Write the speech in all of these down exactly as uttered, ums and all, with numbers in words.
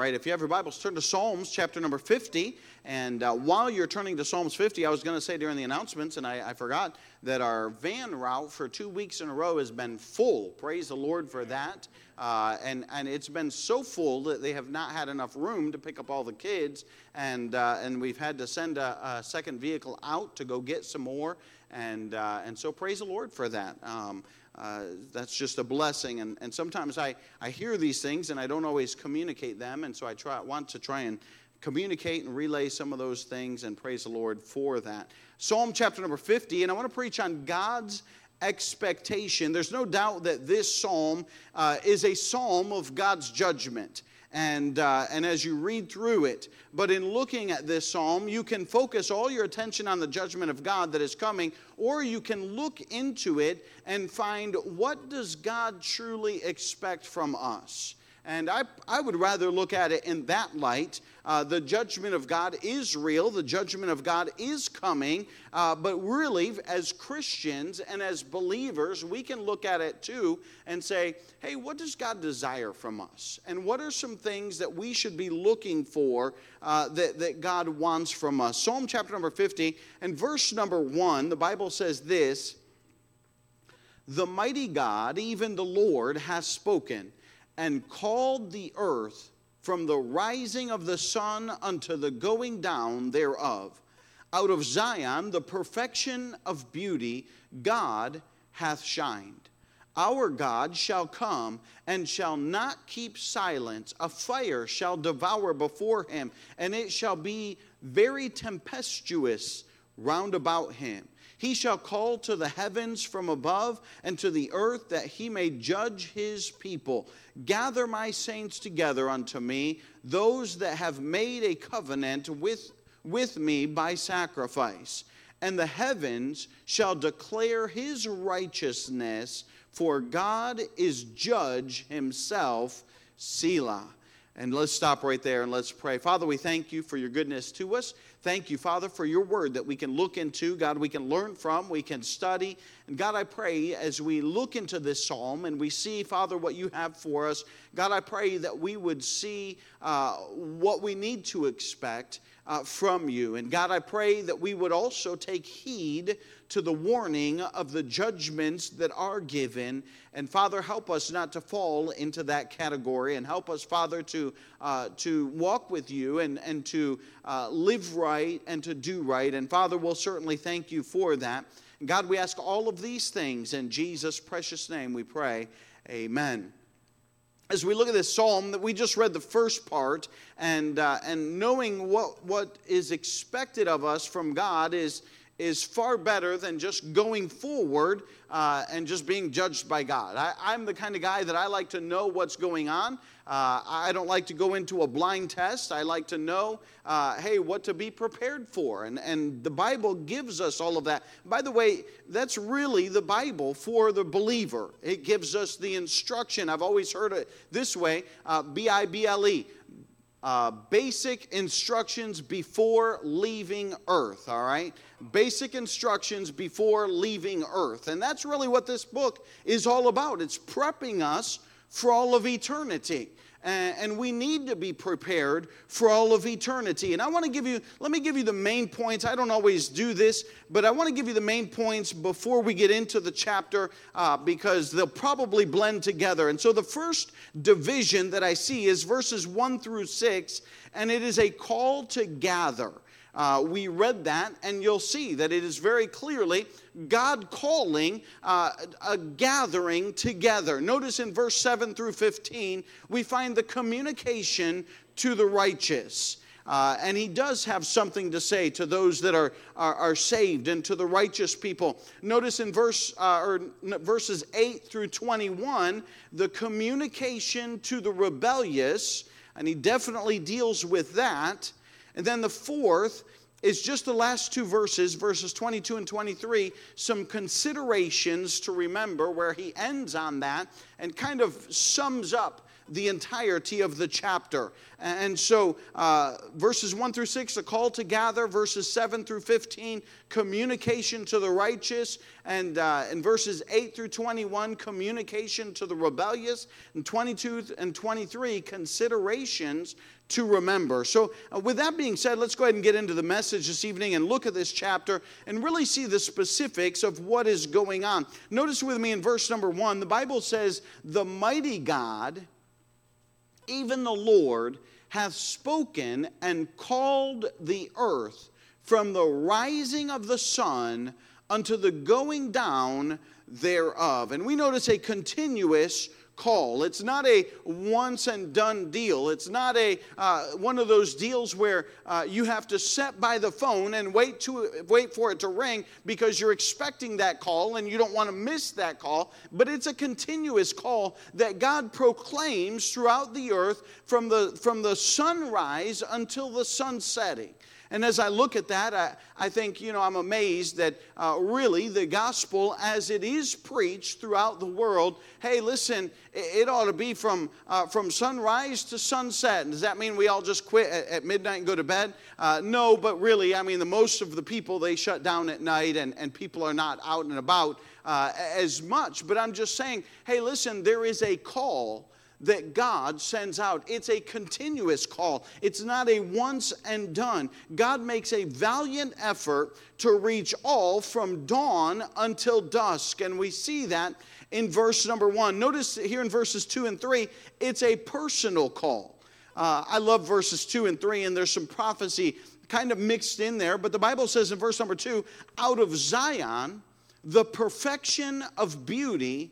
right, if you have your Bibles, turn to Psalms chapter number fifty. And uh, while you're turning to Psalms fifty, I was going to say during the announcements, and I, I forgot, that our van route for two weeks in a row has been full. Praise the Lord for that. Uh, and, and it's been so full that they have not had enough room to pick up all the kids. And uh, and we've had to send a, a second vehicle out to go get some more. And, uh, and so praise the Lord for that. Um, Uh, that's just a blessing, and, and sometimes I, I hear these things and I don't always communicate them, and so I try want to try and communicate and relay some of those things, and praise the Lord for that. Psalm chapter number fifty, and I want to preach on God's expectation. There's no doubt that this psalm uh, is a psalm of God's judgment. And uh, and as you read through it, but in looking at this psalm, you can focus all your attention on the judgment of God that is coming, or you can look into it and find, what does God truly expect from us? And I, I would rather look at it in that light. Uh, the judgment of God is real. The judgment of God is coming. Uh, but really, as Christians and as believers, we can look at it too and say, hey, what does God desire from us? And what are some things that we should be looking for uh, that, that God wants from us? Psalm chapter number fifty and verse number one, the Bible says this: "The mighty God, even the Lord, has spoken, and called the earth from the rising of the sun unto the going down thereof. Out of Zion, the perfection of beauty, God hath shined. Our God shall come and shall not keep silence. A fire shall devour before him, and it shall be very tempestuous round about him. He shall call to the heavens from above, and to the earth, that he may judge his people. Gather my saints together unto me, those that have made a covenant with, with me by sacrifice. And the heavens shall declare his righteousness, for God is judge himself. Selah." And let's stop right there and let's pray. Father, we thank you for your goodness to us. Thank you, Father, for your word that we can look into. God, we can learn from, we can study. And God, I pray as we look into this psalm and we see, Father, what you have for us, God, I pray that we would see uh, what we need to expect uh, from you. And God, I pray that we would also take heed to the warning of the judgments that are given. And Father, help us not to fall into that category, and help us, Father, to uh, to walk with you and, and to uh, live right and to do right. And Father, we'll certainly thank you for that. And God, we ask all of these things in Jesus' precious name we pray. Amen. As we look at this psalm, that we just read the first part, and uh, and knowing what what is expected of us from God is is far better than just going forward uh, and just being judged by God. I, I'm the kind of guy that I like to know what's going on. Uh, I don't like to go into a blind test. I like to know, uh, hey, what to be prepared for. And, and the Bible gives us all of that. By the way, that's really the Bible for the believer. It gives us the instruction. I've always heard it this way, uh, B I B L E. Uh, basic instructions before leaving earth, all right? Basic instructions before leaving earth. And that's really what this book is all about. It's prepping us for all of eternity. And, and we need to be prepared for all of eternity. And I want to give you, let me give you the main points. I don't always do this, but I want to give you the main points before we get into the chapter uh, because they'll probably blend together. And so the first division that I see is verses one through six, and it is a call to gather. Uh, we read that, and you'll see that it is very clearly God calling uh, a gathering together. Notice in verse seven through fifteen, we find the communication to the righteous. Uh, and he does have something to say to those that are, are, are saved and to the righteous people. Notice in verse uh, or verses eight through twenty-one, the communication to the rebellious, and he definitely deals with that. And then the fourth is just the last two verses, verses twenty-two and twenty-three, some considerations to remember where he ends on that and kind of sums up the entirety of the chapter. And so uh, verses one through six, a call to gather. Verses seven through fifteen, communication to the righteous. And uh, in verses eight through twenty-one, communication to the rebellious. And twenty-two and twenty-three, considerations to remember. So uh, with that being said, let's go ahead and get into the message this evening and look at this chapter and really see the specifics of what is going on. Notice with me in verse number one, the Bible says, "The mighty God, even the Lord, hath spoken and called the earth from the rising of the sun unto the going down thereof." And we notice a continuous call. It's not a once and done deal. It's not a uh, one of those deals where uh, you have to sit by the phone and wait to wait for it to ring because you're expecting that call and you don't want to miss that call. But it's a continuous call that God proclaims throughout the earth from the from the sunrise until the sun setting. And as I look at that, I, I think, you know, I'm amazed that uh, really the gospel as it is preached throughout the world, hey, listen, it, it ought to be from uh, from sunrise to sunset. And does that mean we all just quit at, at midnight and go to bed? Uh, no, but really, I mean, the most of the people, they shut down at night and, and people are not out and about uh, as much. But I'm just saying, hey, listen, there is a call that God sends out. It's a continuous call. It's not a once and done. God makes a valiant effort to reach all from dawn until dusk. And we see that in verse number one. Notice here in verses two and three, it's a personal call. Uh, I love verses two and three, and there's some prophecy kind of mixed in there. But the Bible says in verse number two, "Out of Zion, the perfection of beauty,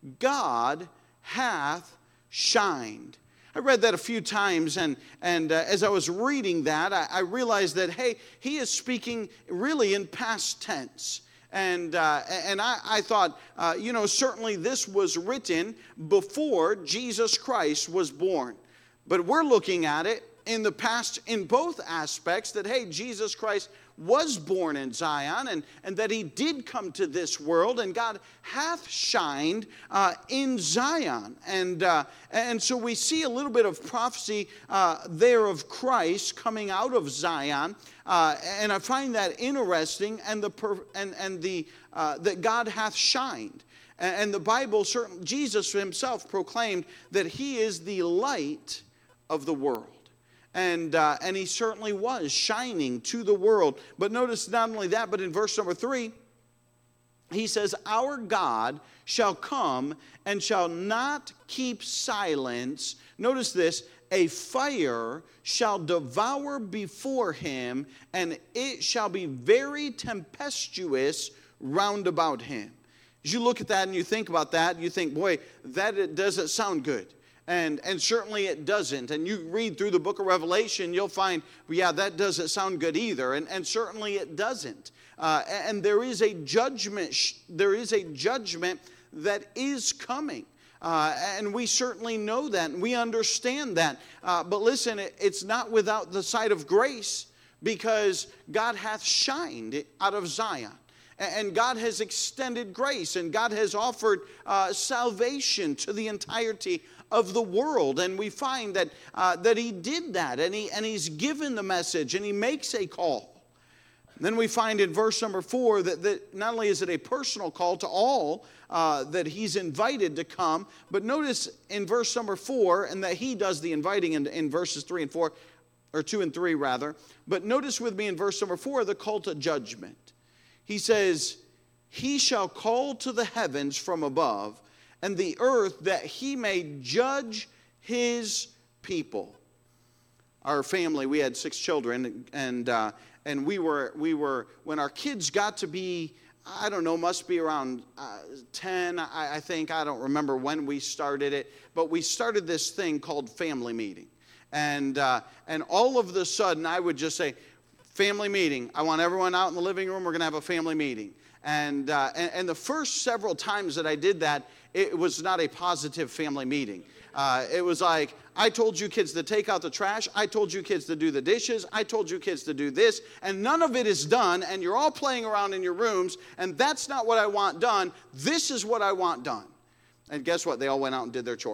God hath shined." I read that a few times, and, and uh, as I was reading that, I, I realized that, hey, he is speaking really in past tense. And uh, and I, I thought, uh, you know, certainly this was written before Jesus Christ was born. But we're looking at it in the past in both aspects, that, hey, Jesus Christ was born in Zion, and, and that he did come to this world, and God hath shined uh, in Zion. And uh, and so we see a little bit of prophecy uh, there of Christ coming out of Zion, uh, and I find that interesting, and the per, and and the uh, that God hath shined. And the Bible, certain, Jesus himself proclaimed that he is the light of the world. And uh, and he certainly was shining to the world. But notice not only that, but in verse number three, he says, "Our God shall come and shall not keep silence." Notice this, "A fire shall devour before him, and it shall be very tempestuous round about him." As you look at that and you think about that, you think, boy, that doesn't sound good. And and certainly it doesn't. And you read through the book of Revelation, you'll find, well, yeah, that doesn't sound good either. And, and certainly it doesn't. Uh, and there is a judgment. There is a judgment that is coming. Uh, and we certainly know that, and we understand that. Uh, but listen, it, it's not without the sight of grace, because God hath shined out of Zion. And God has extended grace, and God has offered uh, salvation to the entirety of the world. And we find that uh, that he did that, and he and he's given the message, and he makes a call. And then we find in verse number four that, that not only is it a personal call to all uh, that he's invited to come, but notice in verse number four, and that he does the inviting in, in verses three and four, or two and three rather. But notice with me in verse number four, the call to judgment. He says, "He shall call to the heavens from above, and the earth, that he may judge his people." Our family, we had six children, and uh, and we were we were when our kids got to be, I don't know, must be around uh, ten, I, I think. I don't remember when we started it, but we started this thing called family meeting, and uh, and all of a sudden I would just say, "Family meeting. I want everyone out in the living room. We're going to have a family meeting." And, uh, and and the first several times that I did that, it was not a positive family meeting. Uh, it was like, I told you kids to take out the trash. I told you kids to do the dishes. I told you kids to do this. And none of it is done. And you're all playing around in your rooms. And that's not what I want done. This is what I want done. And guess what? They all went out and did their chores.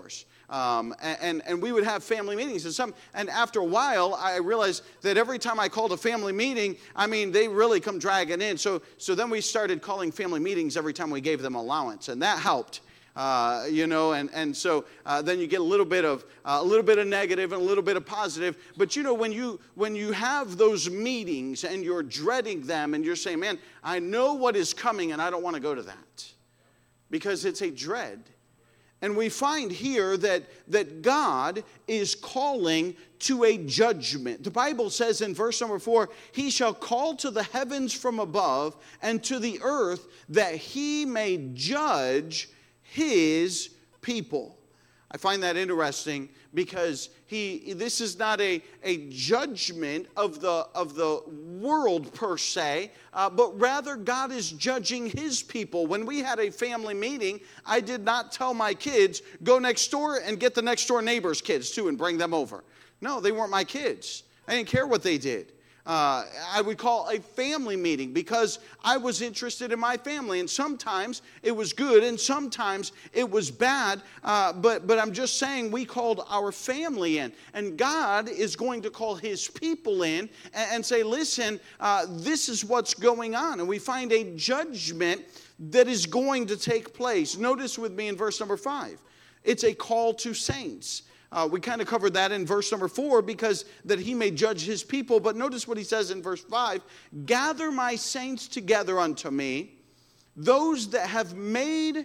Um, and, and we would have family meetings. And, some, and after a while, I realized that every time I called a family meeting, I mean, they really come dragging in. So, so then we started calling family meetings every time we gave them allowance, and that helped. Uh, you know, and, and so uh, then you get a little bit of uh, a little bit of negative and a little bit of positive. But you know, when you when you have those meetings and you're dreading them and you're saying, man, I know what is coming and I don't want to go to that, because it's a dread. And we find here that, that God is calling to a judgment. The Bible says in verse number four, he shall call to the heavens from above and to the earth that he may judge his people. I find that interesting because he this is not a, a judgment of the of the world per se, uh, but rather God is judging his people. When we had a family meeting, I did not tell my kids, go next door and get the next door neighbor's kids too and bring them over. No, they weren't my kids. I didn't care what they did. Uh, I would call a family meeting because I was interested in my family, and sometimes it was good and sometimes it was bad, uh, but, but I'm just saying we called our family in, and God is going to call his people in and, and say, listen, uh, this is what's going on, and we find a judgment that is going to take place. Notice with me in verse number five, it's a call to saints. Uh, we kind of covered that in verse number four, because that he may judge his people. But notice what he says in verse five. Gather my saints together unto me, those that have made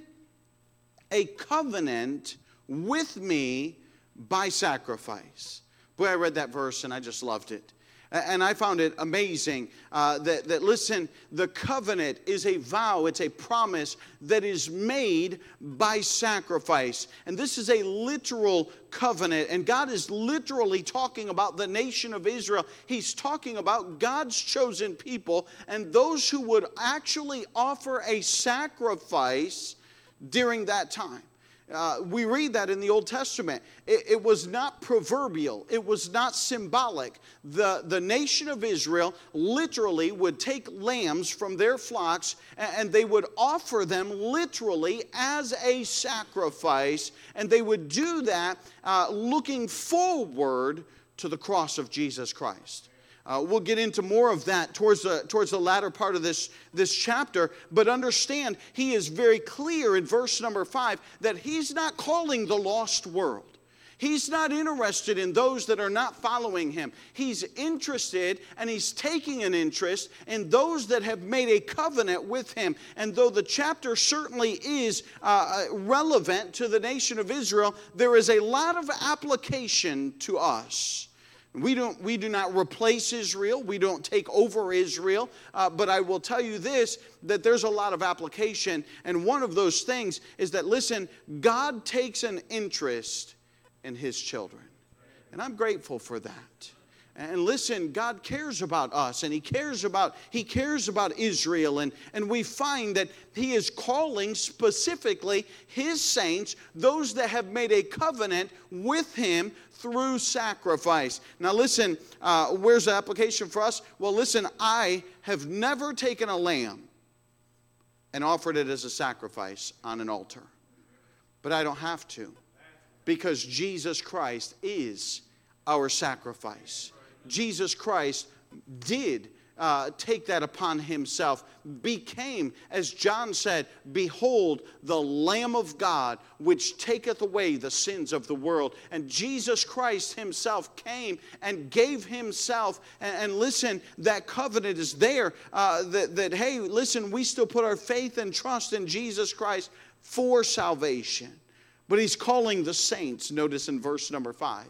a covenant with me by sacrifice. Boy, I read that verse and I just loved it. And I found it amazing uh, that, that, listen, the covenant is a vow, it's a promise that is made by sacrifice. And this is a literal covenant. And God is literally talking about the nation of Israel. He's talking about God's chosen people and those who would actually offer a sacrifice during that time. Uh, we read that in the Old Testament. It, it was not proverbial. It was not symbolic. The, the nation of Israel literally would take lambs from their flocks and, and they would offer them literally as a sacrifice. And they would do that uh, looking forward to the cross of Jesus Christ. Uh, we'll get into more of that towards the, towards the latter part of this, this chapter. But understand, he is very clear in verse number five that he's not calling the lost world. He's not interested in those that are not following him. He's interested and he's taking an interest in those that have made a covenant with him. And though the chapter certainly is uh, relevant to the nation of Israel, there is a lot of application to us. We don't. We do not replace Israel. We don't take over Israel. Uh, but I will tell you this, that there's a lot of application. And one of those things is that, listen, God takes an interest in his children. And I'm grateful for that. And listen, God cares about us, and he cares about, he cares about Israel. And, and we find that he is calling specifically his saints, those that have made a covenant with him through sacrifice. Now listen, uh, where's the application for us? Well, listen, I have never taken a lamb and offered it as a sacrifice on an altar. But I don't have to, because Jesus Christ is our sacrifice. Jesus Christ did uh, take that upon himself, became, as John said, behold, the Lamb of God, which taketh away the sins of the world. And Jesus Christ himself came and gave himself. And, and listen, that covenant is there. Uh, that, that, hey, listen, we still put our faith and trust in Jesus Christ for salvation. But he's calling the saints, notice in verse number five.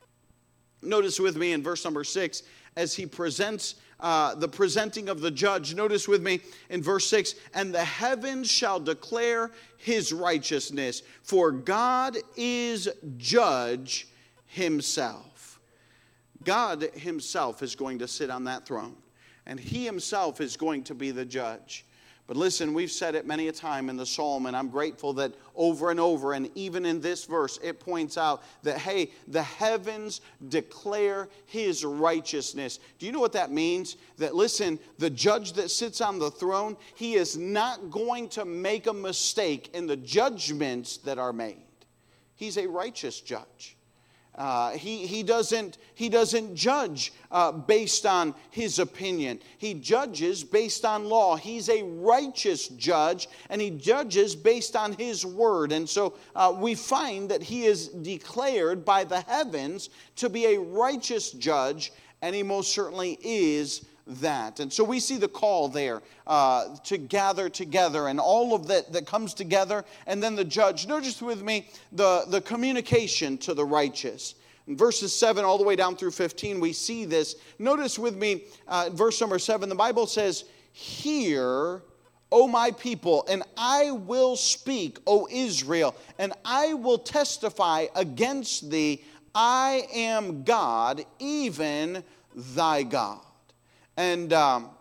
Notice with me in verse number six, as he presents uh, the presenting of the judge. Notice with me in verse six, and the heavens shall declare his righteousness, for God is judge himself. God himself is going to sit on that throne, and he himself is going to be the judge. But listen, we've said it many a time in the psalm, and I'm grateful that over and over, and even in this verse, it points out that, hey, the heavens declare his righteousness. Do you know what that means? That, listen, the judge that sits on the throne, he is not going to make a mistake in the judgments that are made. He's a righteous judge. Uh, he, he, doesn't, he doesn't judge uh, based on his opinion. He judges based on law. He's a righteous judge, and he judges based on his word. And so uh, we find that he is declared by the heavens to be a righteous judge, and he most certainly is that. And so we see the call there uh, to gather together and all of that that comes together, and then the judge. Notice with me the, the communication to the righteous. In verses seven all the way down through fifteen, we see this. Notice with me uh, verse number seven, the Bible says, "Hear, O my people, and I will speak, O Israel, and I will testify against thee. I am God, even thy God." And um,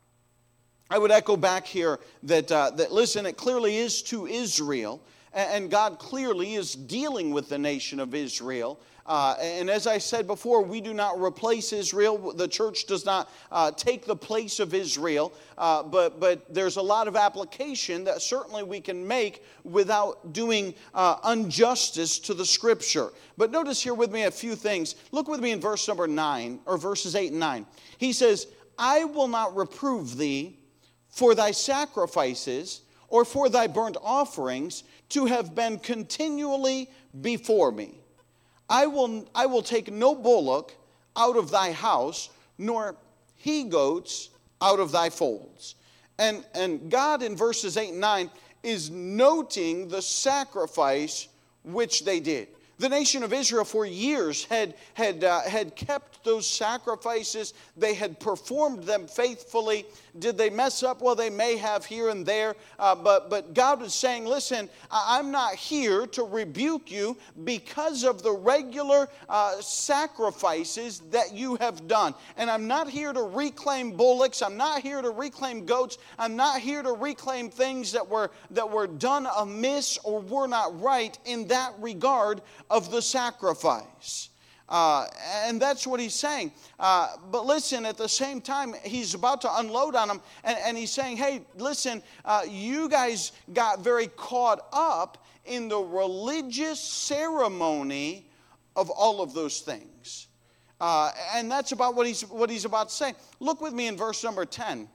I would echo back here that, uh, that, listen, it clearly is to Israel, and God clearly is dealing with the nation of Israel. Uh, and as I said before, we do not replace Israel. The church does not uh, take the place of Israel. Uh, but, but there's a lot of application that certainly we can make without doing uh, injustice to the Scripture. But notice here with me a few things. Look with me in verse number nine, or verses eight and nine. He says, "I will not reprove thee for thy sacrifices or for thy burnt offerings to have been continually before me. I will, I will take no bullock out of thy house, nor he-goats out of thy folds." And, and God in verses eight and nine is noting the sacrifice which they did. The nation of Israel for years had, had, uh, had kept those sacrifices. They had performed them faithfully. Did they mess up? Well, they may have here and there. Uh, but, but God was saying, listen, I'm not here to rebuke you because of the regular uh, sacrifices that you have done. And I'm not here to reclaim bullocks. I'm not here to reclaim goats. I'm not here to reclaim things that were, that were done amiss or were not right in that regard of the sacrifice. Uh, and that's what he's saying. Uh, but listen, at the same time, he's about to unload on them. And, and he's saying, hey, listen, uh, you guys got very caught up in the religious ceremony of all of those things. Uh, and that's about what he's, what he's about to say. Look with me in verse number ten.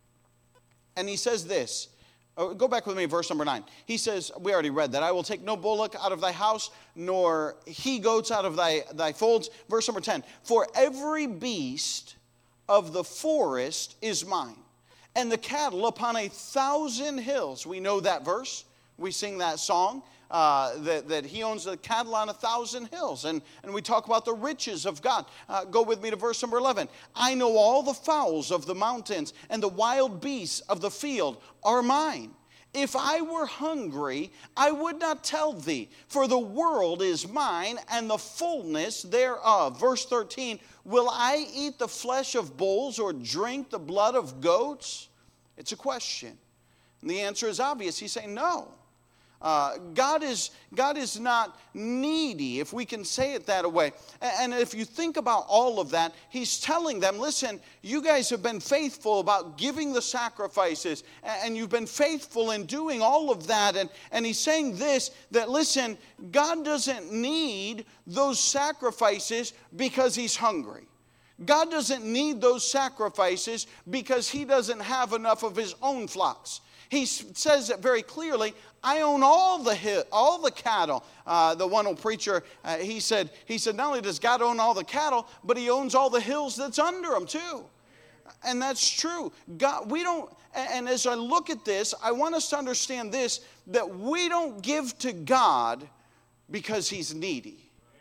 And he says this. Oh, go back with me, verse number nine. He says, we already read that, "I will take no bullock out of thy house, nor he-goats out of thy, thy folds." Verse number ten, "For every beast of the forest is mine, and the cattle upon a thousand hills." We know that verse. We sing that song, uh, that, that he owns the cattle on a thousand hills. And, and we talk about the riches of God. Uh, go with me to verse number eleven. "I know all the fowls of the mountains, and the wild beasts of the field are mine. If I were hungry, I would not tell thee, for the world is mine, and the fullness thereof." Verse thirteen, "Will I eat the flesh of bulls, or drink the blood of goats?" It's a question. And the answer is obvious. He's saying no. Uh, God is, God is not needy, if we can say it that way. And, and if you think about all of that, he's telling them, listen, you guys have been faithful about giving the sacrifices, and, and you've been faithful in doing all of that. And, and he's saying this, that listen, God doesn't need those sacrifices because he's hungry. God doesn't need those sacrifices because he doesn't have enough of his own flocks. He says it very clearly, "I own all the all the cattle." Uh, the one old preacher, uh, he said, he said, not only does God own all the cattle, but he owns all the hills that's under them too. And that's true. God, we don't, and as I look at this, I want us to understand this, that we don't give to God because he's needy.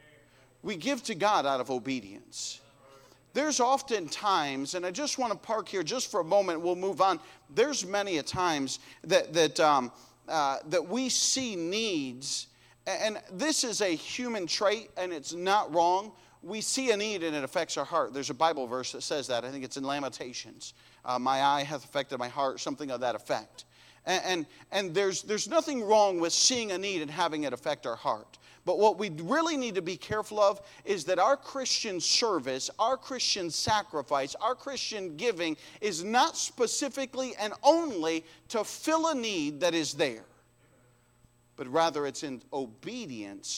We give to God out of obedience. There's often times, and I just want to park here just for a moment, we'll move on. There's many a times that that um, uh, that we see needs, and this is a human trait, and it's not wrong. We see a need, and it affects our heart. There's a Bible verse that says that. I think it's in Lamentations. Uh, my eye hath affected my heart, something of that effect. And, and, and there's, there's nothing wrong with seeing a need and having it affect our heart. But what we really need to be careful of is that our Christian service, our Christian sacrifice, our Christian giving is not specifically and only to fill a need that is there, but rather it's in obedience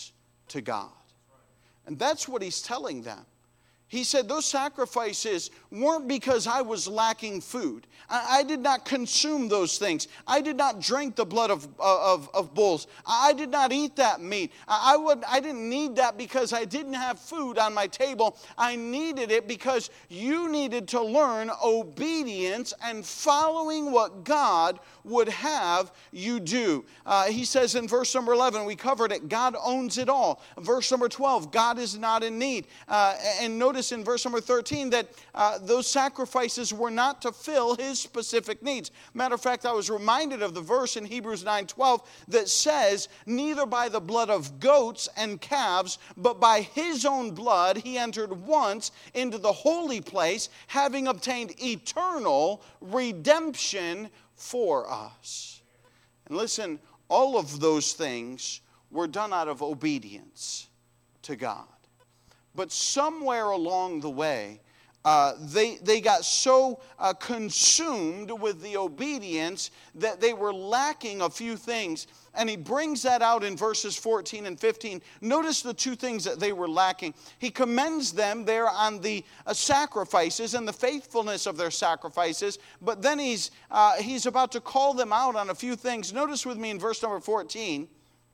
to God. And that's what he's telling them. He said those sacrifices weren't because I was lacking food. I, I did not consume those things. I did not drink the blood of, of, of bulls. I, I did not eat that meat. I, I, would, I didn't need that because I didn't have food on my table. I needed it because you needed to learn obedience and following what God would have you do. Uh, he says in verse number eleven, we covered it, God owns it all. Verse number twelve, God is not in need. Uh, and notice in verse number thirteen that uh, those sacrifices were not to fill his specific needs. Matter of fact, I was reminded of the verse in Hebrews nine twelve that says, neither by the blood of goats and calves, but by his own blood he entered once into the holy place, having obtained eternal redemption for us. And listen, all of those things were done out of obedience to God. But somewhere along the way, uh, they, they got so uh, consumed with the obedience that they were lacking a few things. And he brings that out in verses fourteen and fifteen. Notice the two things that they were lacking. He commends them there on the uh, sacrifices and the faithfulness of their sacrifices. But then he's, uh, he's about to call them out on a few things. Notice with me in verse number fourteen.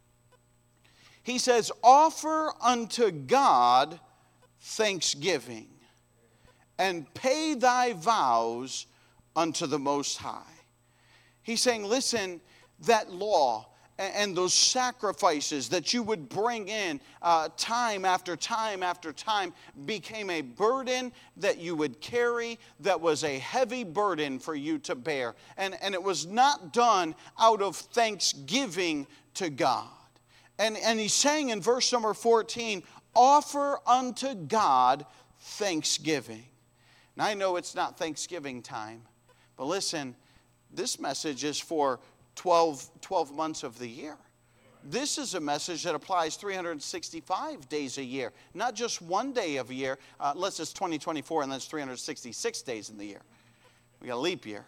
He says, offer unto God thanksgiving, and pay thy vows unto the Most High. He's saying, listen, that law and those sacrifices that you would bring in uh, time after time after time became a burden that you would carry, that was a heavy burden for you to bear. And, and it was not done out of thanksgiving to God. And, and he's saying in verse number fourteen, offer unto God thanksgiving. Now I know it's not Thanksgiving time, but listen, this message is for twelve, twelve months of the year. This is a message that applies three hundred sixty-five days a year, not just one day of a year, uh, unless it's twenty twenty-four and that's three hundred sixty-six days in the year. We got a leap year.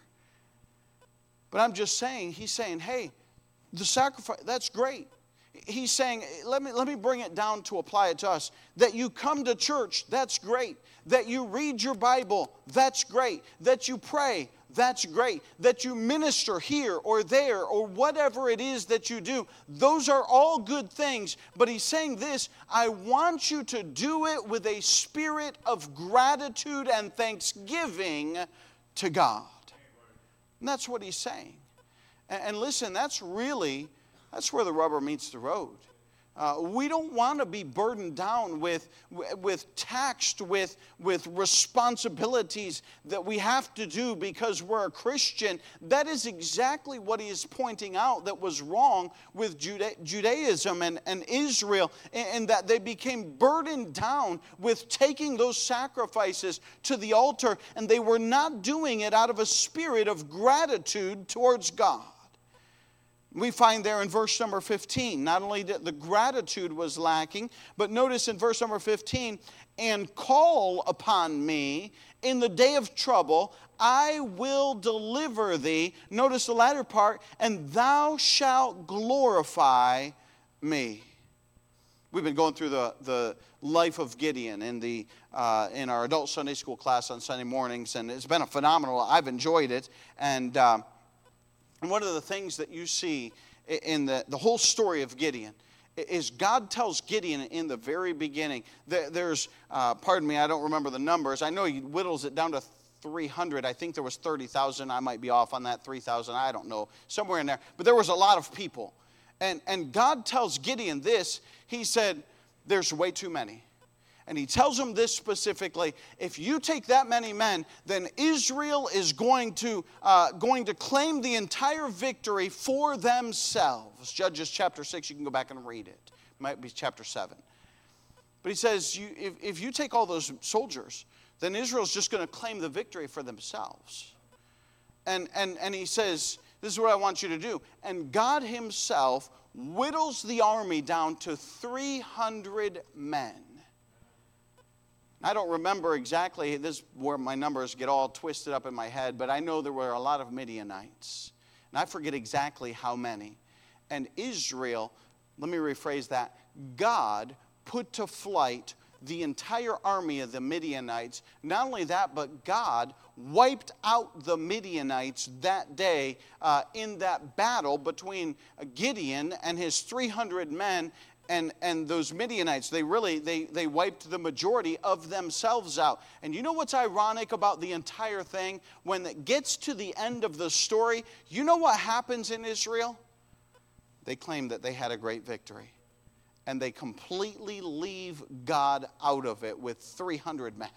But I'm just saying, he's saying, hey, the sacrifice, that's great. He's saying, let me, let me bring it down to apply it to us. That you come to church, that's great. That you read your Bible, that's great. That you pray, that's great. That you minister here or there or whatever it is that you do, those are all good things. But he's saying this, I want you to do it with a spirit of gratitude and thanksgiving to God. And that's what he's saying. And, and listen, that's really... That's where the rubber meets the road. Uh, we don't want to be burdened down with, with taxed with, with responsibilities that we have to do because we're a Christian. That is exactly what he is pointing out that was wrong with Juda- Judaism and, and Israel, and that they became burdened down with taking those sacrifices to the altar, and they were not doing it out of a spirit of gratitude towards God. We find there in verse number fifteen, not only that the gratitude was lacking, but notice in verse number fifteen, and call upon me in the day of trouble, I will deliver thee. Notice the latter part, and thou shalt glorify me. We've been going through the, the life of Gideon in, the, uh, in our adult Sunday school class on Sunday mornings, and it's been a phenomenal, I've enjoyed it, and... Uh, And one of the things that you see in the, the whole story of Gideon is God tells Gideon in the very beginning, there's, uh, pardon me, I don't remember the numbers. I know he whittles it down to three hundred. I think there was thirty thousand. I might be off on that, three thousand. I don't know. Somewhere in there. But there was a lot of people. And, and God tells Gideon this. He said, there's way too many. And he tells him this specifically, if you take that many men, then Israel is going to, uh, going to claim the entire victory for themselves. Judges chapter six, you can go back and read it. It might be chapter seven. But he says, you, if, if you take all those soldiers, then Israel's just going to claim the victory for themselves. And, and, and he says, this is what I want you to do. And God himself whittles the army down to three hundred men. I don't remember exactly, this is where my numbers get all twisted up in my head, but I know there were a lot of Midianites. And I forget exactly how many. And Israel, let me rephrase that, God put to flight the entire army of the Midianites. Not only that, but God wiped out the Midianites that day uh, in that battle between Gideon and his three hundred men and, and those Midianites. They really, they, they wiped the majority of themselves out. And you know what's ironic about the entire thing? When it gets to the end of the story, you know what happens in Israel? They claim that they had a great victory. And they completely leave God out of it with three hundred men.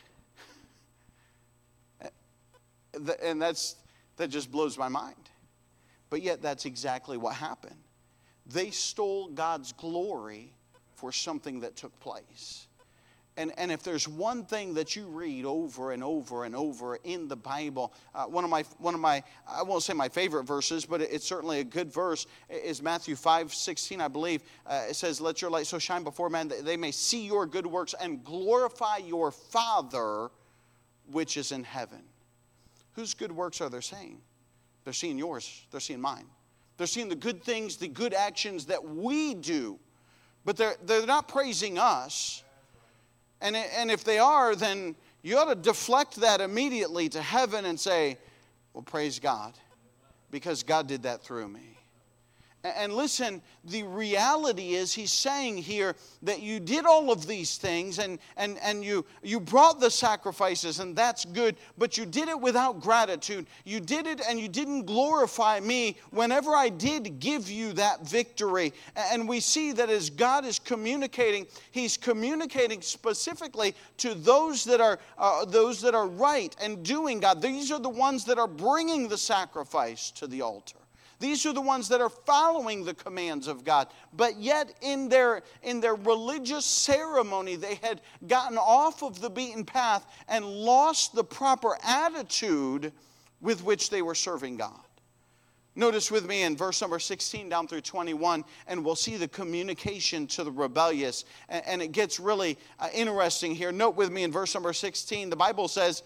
And that's, that just blows my mind. But yet that's exactly what happened. They stole God's glory for something that took place. And, and if there's one thing that you read over and over and over in the Bible, uh, one of my, one of my, I won't say my favorite verses, but it's certainly a good verse, is Matthew five sixteen, I believe. Uh, it says, let your light so shine before men that they may see your good works and glorify your Father which is in heaven. Whose good works are they seeing? They're seeing yours. They're seeing mine. They're seeing the good things, the good actions that we do. But they're, they're not praising us. And, and if they are, then you ought to deflect that immediately to heaven and say, well, praise God, because God did that through me. And listen, the reality is he's saying here that you did all of these things and, and, and you, you brought the sacrifices, and that's good, but you did it without gratitude. You did it and you didn't glorify me whenever I did give you that victory. And we see that as God is communicating, he's communicating specifically to those that are uh, those that are right and doing God. These are the ones that are bringing the sacrifice to the altar. These are the ones that are following the commands of God. But yet in their, in their religious ceremony, they had gotten off of the beaten path and lost the proper attitude with which they were serving God. Notice with me in verse number sixteen down through twenty-one, and we'll see the communication to the rebellious. And, and it gets really uh, interesting here. Note with me in verse number sixteen, the Bible says,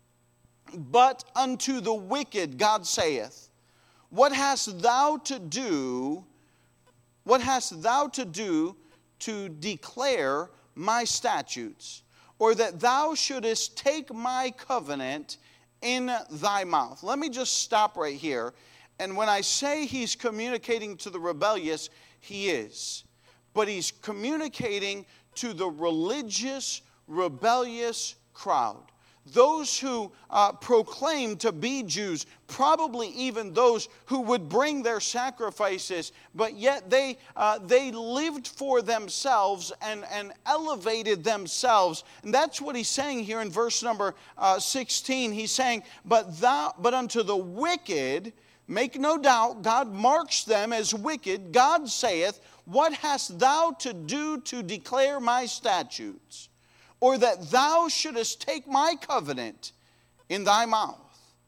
but unto the wicked God saith, what hast thou to do, what hast thou to do to declare my statutes, or that thou shouldest take my covenant in thy mouth? Let me just stop right here. And when I say he's communicating to the rebellious, he is. But he's communicating to the religious, rebellious crowd. Those who uh, proclaim to be Jews, probably even those who would bring their sacrifices, but yet they uh, they lived for themselves and, and elevated themselves. And that's what he's saying here in verse number uh, sixteen. He's saying, but thou, but unto the wicked, make no doubt, God marks them as wicked. God saith, what hast thou to do to declare my statutes? Or that thou shouldest take my covenant in thy mouth.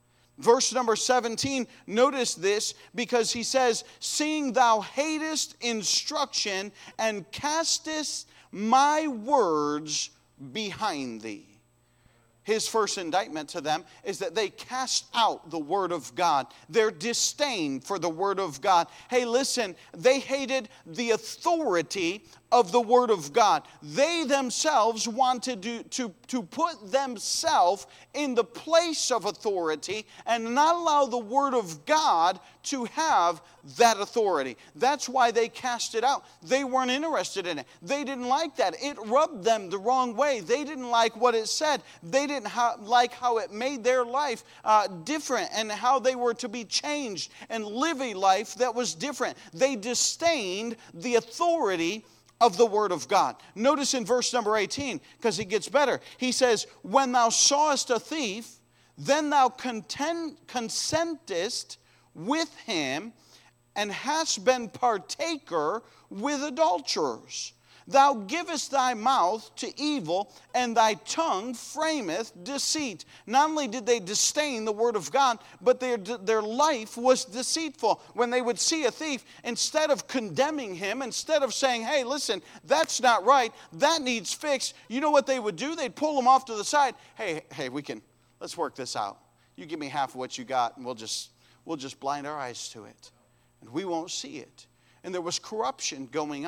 Verse number seventeen, notice this, because he says, seeing thou hatest instruction and castest my words behind thee. His first indictment to them is that they cast out the Word of God. Their disdain for the Word of God. Hey, listen, they hated the authority of the Word of God. They themselves wanted to, to, to put themselves in the place of authority and not allow the Word of God to have that authority. That's why they cast it out. They weren't interested in it. They didn't like that. It rubbed them the wrong way. They didn't like what it said. They didn't ha- like how it made their life uh, different and how they were to be changed and live a life that was different. They disdained the authority of the Word of God. Notice in verse number eighteen, because it gets better. He says, when thou sawest a thief, then thou content, consentest with him, and hast been partaker with adulterers. Thou givest thy mouth to evil, and thy tongue frameth deceit. Not only did they disdain the Word of God, but their, their life was deceitful. When they would see a thief, instead of condemning him, instead of saying, hey, listen, that's not right, that needs fixed, you know what they would do? They'd pull him off to the side. Hey, hey, we can, let's work this out. You give me half of what you got, and we'll just, we'll just blind our eyes to it. And we won't see it. And there was corruption going on.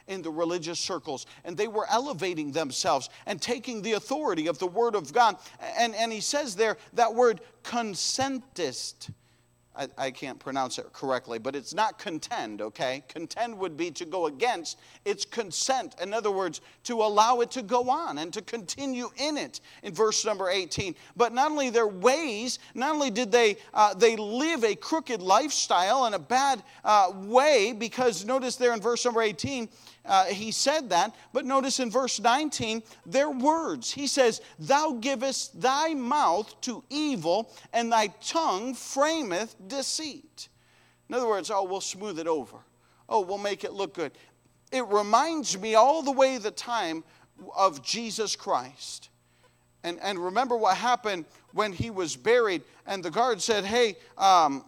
in the religious circles, and they were elevating themselves and taking the authority of the Word of God. And, and he says there, that word consentist. I, I can't pronounce it correctly, but it's not contend, okay? Contend would be to go against. It's consent. In other words, to allow it to go on and to continue in it in verse number eighteen. But not only their ways, not only did they uh, they live a crooked lifestyle in a bad uh, way, because notice there in verse number eighteen, Uh, he said that, but notice in verse nineteen, their words. He says, thou givest thy mouth to evil, and thy tongue frameth deceit. In other words, oh, we'll smooth it over. Oh, we'll make it look good. It reminds me all the way the time of Jesus Christ. And, and remember what happened when he was buried, and the guard said, hey, um,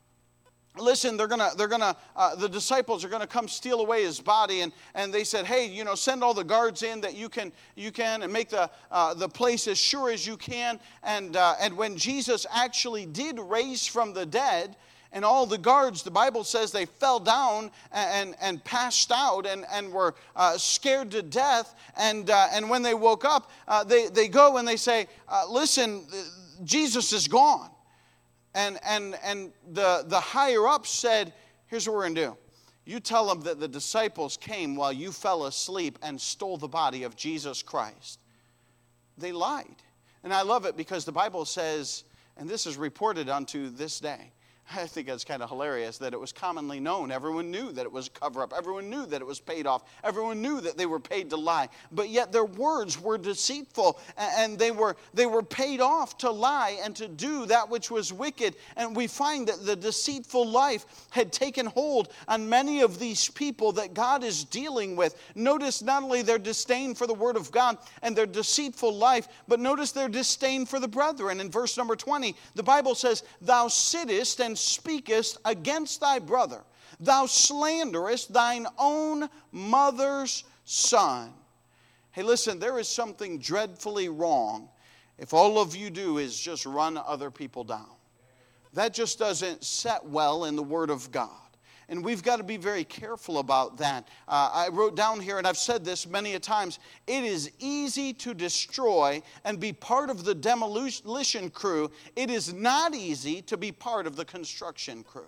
listen, they're gonna, they're gonna, uh, the disciples are gonna come steal away his body, and, and they said, hey, you know, send all the guards in that you can, you can, and make the uh, the place as sure as you can. And uh, and when Jesus actually did raise from the dead, and all the guards, the Bible says they fell down and and passed out and and were uh, scared to death. And uh, and when they woke up, uh, they they go and they say, uh, listen, Jesus is gone. And and and the, the higher up said, here's what we're going to do. You tell them that the disciples came while you fell asleep and stole the body of Jesus Christ. They lied. And I love it because the Bible says, and this is reported unto this day, I think that's kind of hilarious that it was commonly known. Everyone knew that it was a cover-up. Everyone knew that it was paid off. Everyone knew that they were paid to lie. But yet their words were deceitful, and they were they were paid off to lie and to do that which was wicked. And we find that the deceitful life had taken hold on many of these people that God is dealing with. Notice not only their disdain for the Word of God and their deceitful life, but notice their disdain for the brethren. In verse number twenty, the Bible says, thou sittest and speakest against thy brother. Thou slanderest thine own mother's son. Hey, listen, there is something dreadfully wrong if all of you do is just run other people down. That just doesn't set well in the Word of God. And we've got to be very careful about that. Uh, I wrote down here, and I've said this many a times, it is easy to destroy and be part of the demolition crew. It is not easy to be part of the construction crew.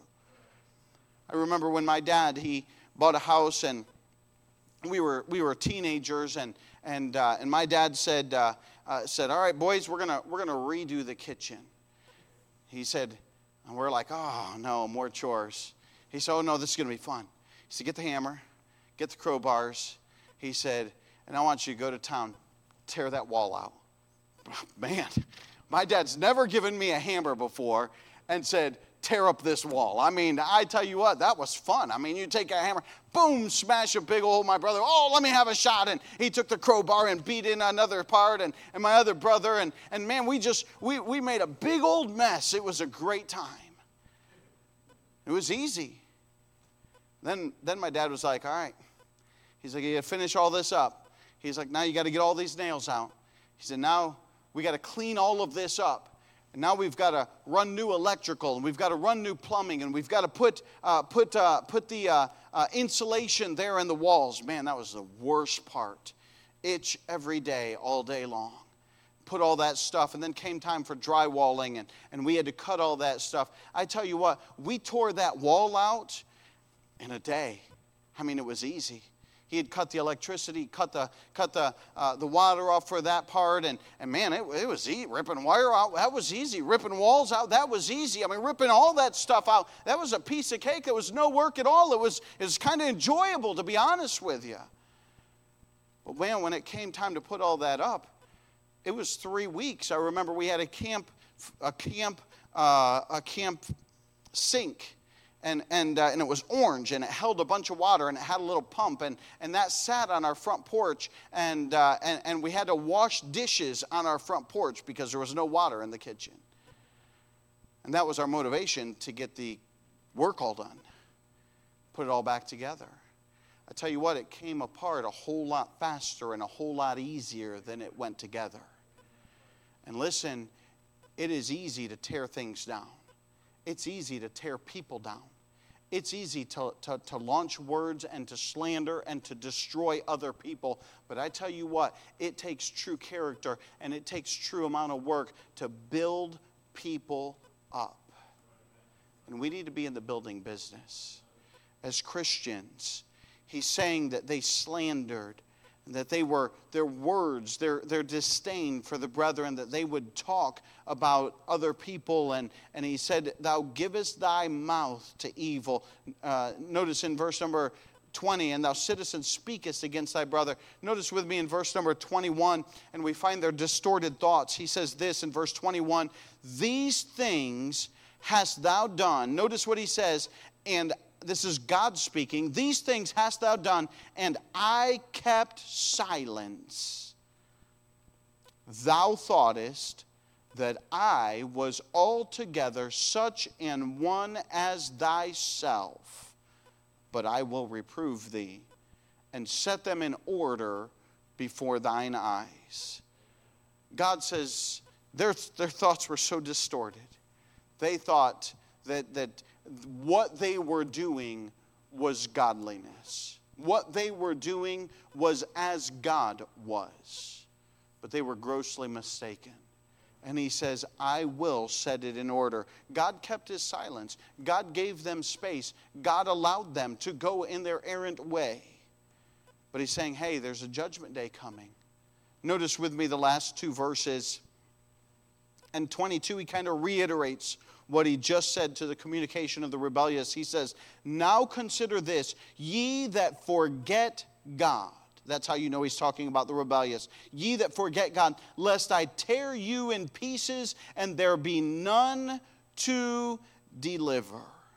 I remember when my dad, he bought a house, and we were we were teenagers, and and uh, and my dad said uh, uh, said, all right, boys, we're gonna we're gonna redo the kitchen. He said, and we're like, oh no, more chores. He said, oh, no, this is going to be fun. He said, get the hammer, get the crowbars. He said, and I want you to go to town, tear that wall out. Man, my dad's never given me a hammer before and said, tear up this wall. I mean, I tell you what, that was fun. I mean, you take a hammer, boom, smash a big hole. My brother, oh, let me have a shot. And he took the crowbar and beat in another part, and, and my other brother. And, and man, we just, we, we made a big old mess. It was a great time. It was easy. Then, then my dad was like, all right. He's like, you got to finish all this up. He's like, now you got to get all these nails out. He said, now we got to clean all of this up. And now we've got to run new electrical, and we've got to run new plumbing, and we've got to put uh, put uh, put the uh, uh, insulation there in the walls. Man, that was the worst part. Itch every day, all day long. Put all that stuff, and then came time for drywalling, and, and we had to cut all that stuff. I tell you what, we tore that wall out in a day. I mean, it was easy. He had cut the electricity, cut the cut the uh, the water off for that part, and and man, it, it was easy. Ripping wire out, that was easy. Ripping walls out, that was easy. I mean, ripping all that stuff out, that was a piece of cake. It was no work at all. It was it was kind of enjoyable, to be honest with you. But man, when it came time to put all that up, it was three weeks. I remember we had a camp a camp uh, a camp sink. And and uh, and it was orange, and it held a bunch of water, and it had a little pump, and, and that sat on our front porch, and, uh, and and we had to wash dishes on our front porch because there was no water in the kitchen. And that was our motivation to get the work all done, put it all back together. I tell you what, it came apart a whole lot faster and a whole lot easier than it went together. And listen, it is easy to tear things down. It's easy to tear people down. It's easy to, to, to launch words and to slander and to destroy other people. But I tell you what, it takes true character and it takes true amount of work to build people up. And we need to be in the building business. As Christians, he's saying that they slandered, that they were, their words, their, their disdain for the brethren, that they would talk about other people. And, and he said, thou givest thy mouth to evil. Uh, notice in verse number twenty, and thou sittest and speakest against thy brother. Notice with me in verse number twenty-one, and we find their distorted thoughts. He says this in verse twenty-one, these things hast thou done. Notice what he says, and this is God speaking. These things hast thou done, and I kept silence. Thou thoughtest that I was altogether such an one as thyself, but I will reprove thee, and set them in order before thine eyes. God says their, their thoughts were so distorted. They thought that that what they were doing was godliness. What they were doing was as God was. But they were grossly mistaken. And he says, I will set it in order. God kept his silence. God gave them space. God allowed them to go in their errant way. But he's saying, hey, there's a judgment day coming. Notice with me the last two verses. And twenty-two, he kind of reiterates what he just said to the communication of the rebellious. He says, now consider this, ye that forget God. That's how you know he's talking about the rebellious. Ye that forget God, lest I tear you in pieces, and there be none to deliver.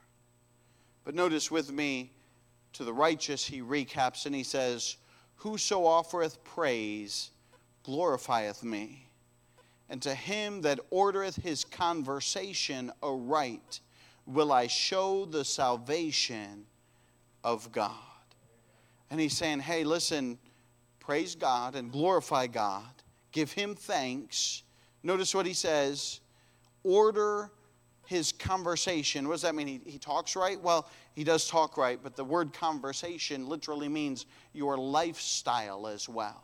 But notice with me, to the righteous he recaps and he says, whoso offereth praise glorifieth me. And to him that ordereth his conversation aright will I show the salvation of God. And he's saying, hey, listen, praise God and glorify God. Give him thanks. Notice what he says. Order his conversation. What does that mean? He, he talks right? Well, he does talk right, but the word conversation literally means your lifestyle as well.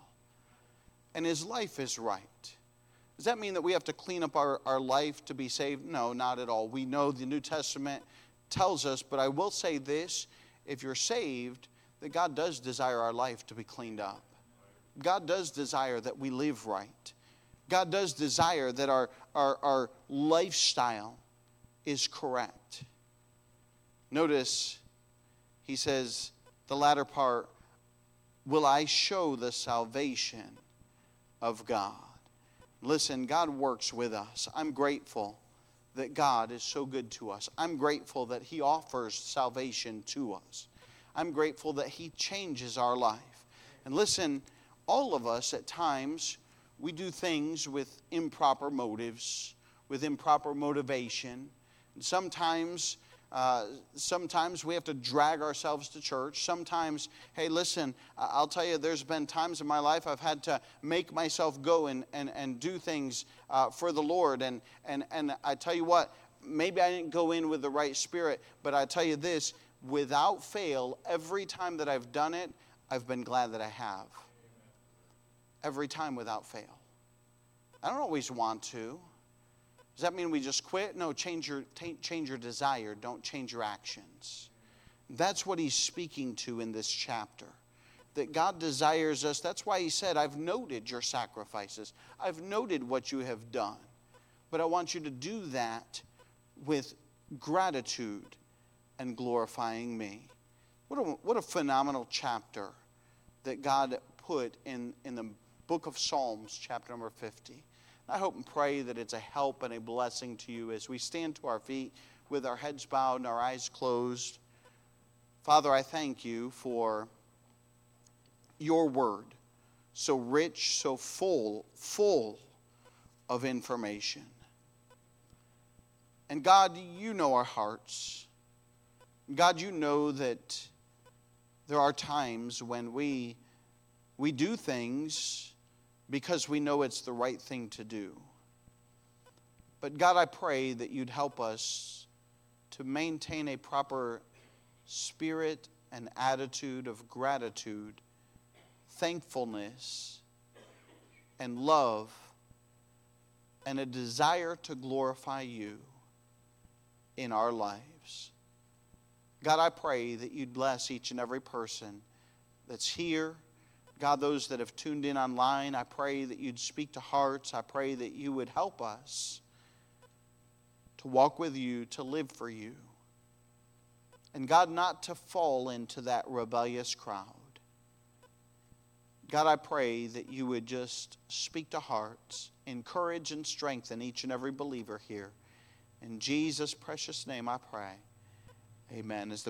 And his life is right. Does that mean that we have to clean up our, our life to be saved? No, not at all. We know the New Testament tells us, but I will say this, if you're saved, that God does desire our life to be cleaned up. God does desire that we live right. God does desire that our, our, our lifestyle is correct. Notice, he says, the latter part, will I show the salvation of God. Listen, God works with us. I'm grateful that God is so good to us. I'm grateful that he offers salvation to us. I'm grateful that he changes our life. And listen, all of us at times, we do things with improper motives, with improper motivation. And sometimes, uh, sometimes we have to drag ourselves to church. Sometimes, hey, listen, I'll tell you, there's been times in my life I've had to make myself go and, and, and do things uh, for the Lord. And, and, and I tell you what, maybe I didn't go in with the right spirit, but I tell you this, without fail, every time that I've done it, I've been glad that I have. Every time without fail. I don't always want to. Does that mean we just quit? No, change your, change your desire. Don't change your actions. That's what he's speaking to in this chapter. That God desires us. That's why he said, I've noted your sacrifices. I've noted what you have done. But I want you to do that with gratitude and glorifying me. What a, what a phenomenal chapter that God put in, in the book of Psalms, chapter number fifty. I hope and pray that it's a help and a blessing to you as we stand to our feet with our heads bowed and our eyes closed. Father, I thank you for your word, so rich, so full, full of information. And God, you know our hearts. God, you know that there are times when we, we do things because we know it's the right thing to do. But God, I pray that you'd help us to maintain a proper spirit and attitude of gratitude, thankfulness, and love, and a desire to glorify you in our lives. God, I pray that you'd bless each and every person that's here. God, those that have tuned in online, I pray that you'd speak to hearts. I pray that you would help us to walk with you, to live for you. And God, not to fall into that rebellious crowd. God, I pray that you would just speak to hearts, encourage and strengthen each and every believer here. In Jesus' precious name I pray. Amen. As the